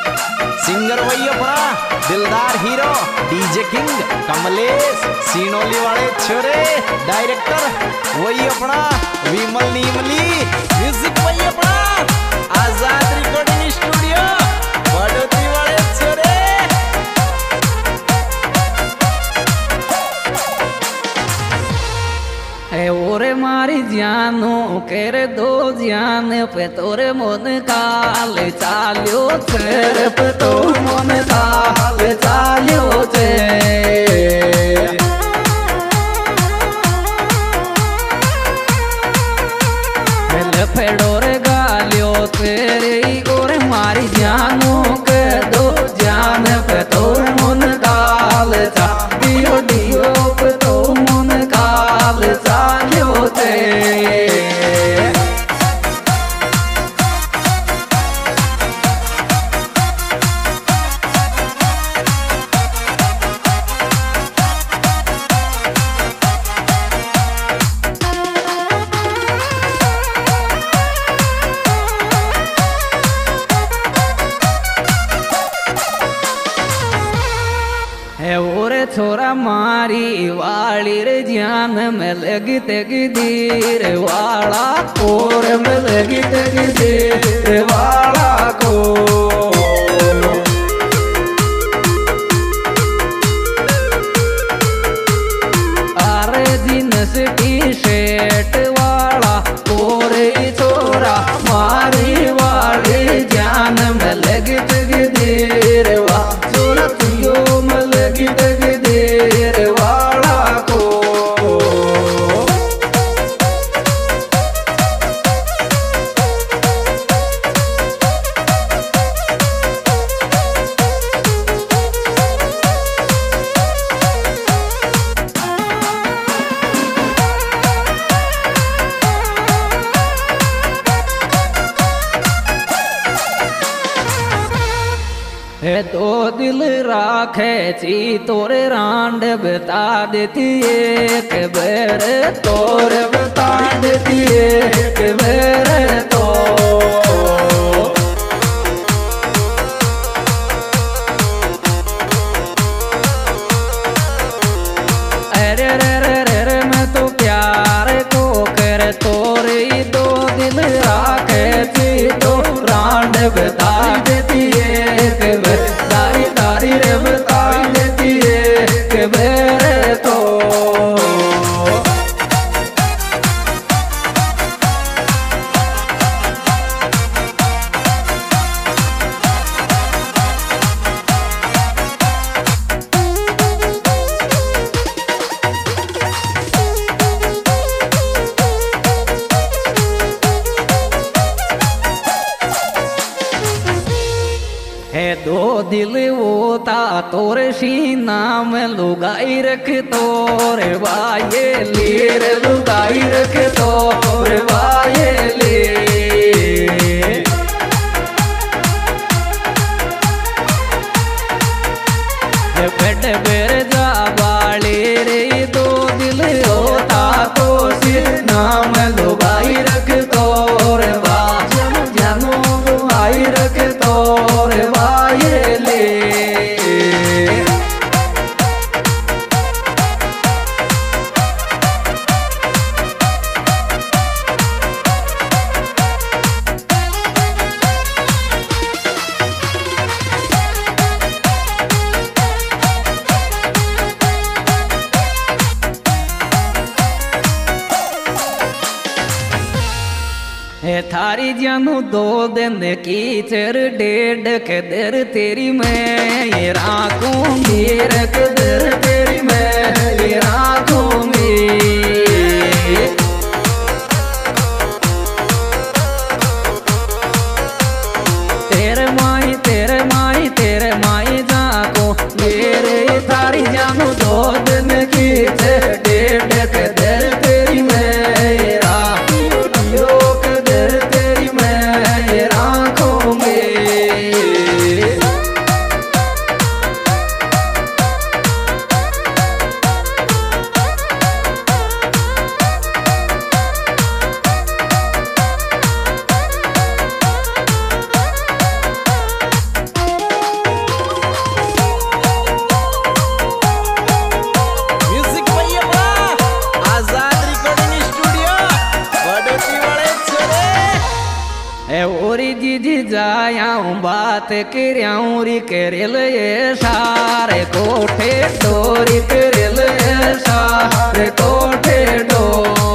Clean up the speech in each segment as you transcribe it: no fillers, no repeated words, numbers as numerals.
Singer वही अपना दिलदार hero DJ king Kamlesh Sinoli वाले छोरे। डायरेक्टर वही अपना विमल नीमली। म्यूजिक वही अपना आजाद रिकॉर्डिंग स्टूडियो बड़ोती वाले छोरे। ओरे मारी जानो केरे दो जान पे तोरे मन काल चाल्यो तेरे पे तो मन काल चाल्यो चे फेडोरे गालियो तेरे ओरे मारी जानो के दो जान पे तोरे मन काल चाल्यो दियो पे तो मन काल चाल्यो चे। ओरे छोरा मारी वाली रे जान में लगी तेगी धीर वाला कोर में लगी तेगी धीर वाला को अरे जीन्स टी शर्ट वाला कोरे छोरा मारी वाली जान में लगी तेगी धीर वाला छोरा तुयो देर वाला को दो दिल राखे ची तोरे रांड बता देती एक बेर तोरे बता देती एक बेर तो अरे रे रे रे रे मैं तो प्यार को कर तोरे दो दिल राखे ची तो रांड बता देती एक बेर तारी तारी रे बता देती एक बेर तो दो दिल होता तोरे सीना में लुगाई रख तोरे वाये लीर लुगाई रख तोरे वाये ली पेट बेर जा बाली रे दो दिल होता तो सीना में लुगाई रख तोरे वाजन जानो लुगाई रख तोरे थारी जानू दो दिन की चर डेढ़ के दर तेरी मैं ये राखूं मेर के दर तेरी मैं ये राखूं तेरे माई जाको मेरे थारी जानू दो दिन की चर डेढ़ के दर तेरी मैं ये जाऊं बात करियाऊं री करेल ये सारे कोठे डोरी करेल ये सारे कोठे डो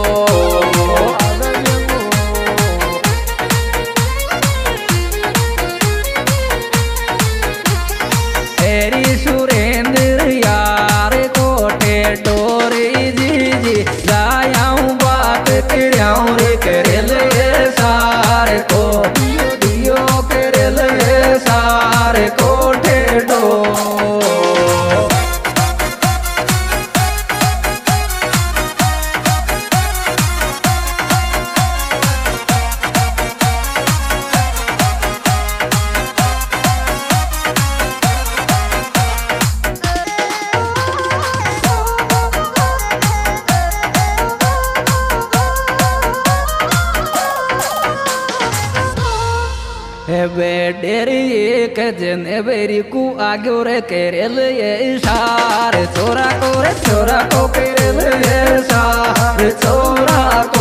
तेरी सुरेंद्र यार कोठे डोरी जी जी जायाऊं बात करियाऊं रे करेल ये सारे को दियो करेल ये सारे कोठे डो बेडेरी एक जन बेरी को आगे रे करेल ये इशारे छोरा को करेल ये इशारे छोरा को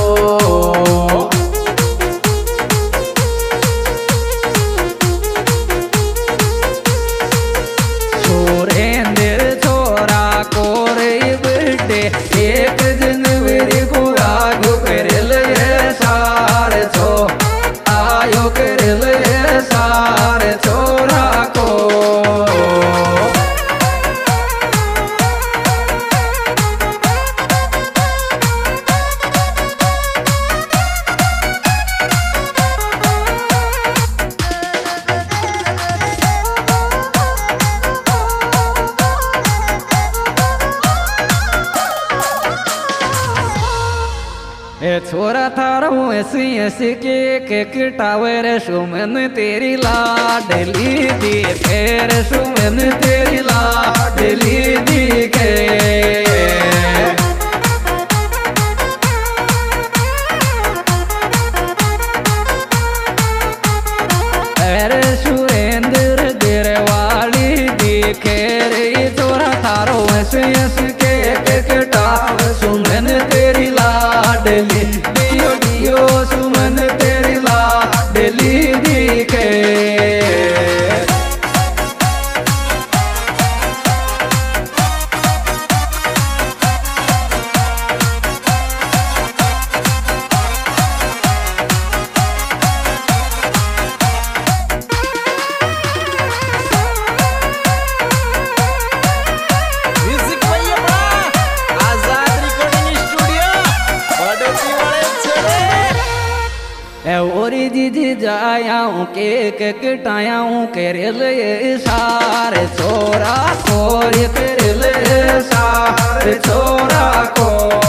सुरेंद्र छोरा को रे बेटे एक जन बेरी को आगे करेल ये इशारे छो आयो करेल सारे छोरा को छोरा थारो ऐसी ऐसी के कटावर सुमन तेरी लाडली दी फेर सुमन तेरी लाडली दी के अरे सुरेंद्र देरवाली दी खेर छोरा थारो ऐसी ऐसी के कटावर सुमन तेरी लाडली दियो दियो सुमन तेरी लाडली दिखे और जी जायाऊं केक कटायाऊं करेल ये सारे छोरा खोर करेल ये सारे छोरा को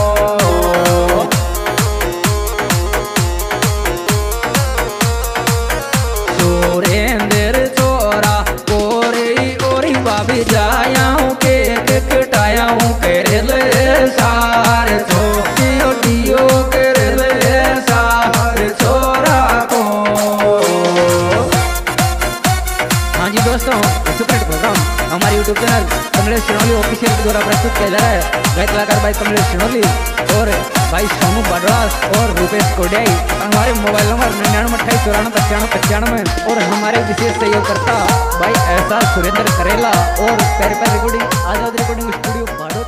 सुरेंद्र छोरा कोरी ओरी बाबी जायाऊं केक कटायाऊं करेल ये सारे छोटियो दियो करेल ये सारे छोरा को। हाँ जी दोस्तों, सुपरहिट प्रोग्राम हमारे YouTube channel Kamlesh Shinoli official के द्वारा प्रस्तुत किया जा रहा है। गायक कलाकार भाई कमलेश शिनोली और भाई सोनू बडरास और रूपेश कोडियाई। हमारे मोबाइल नंबर 9928949595 और हमारे विशेष सहयोगकर्ता भाई एहसास सुरेंद्र करेला और पैर रिकॉर्डिंग आजाद रिकॉर्डिंग स्टूडियो।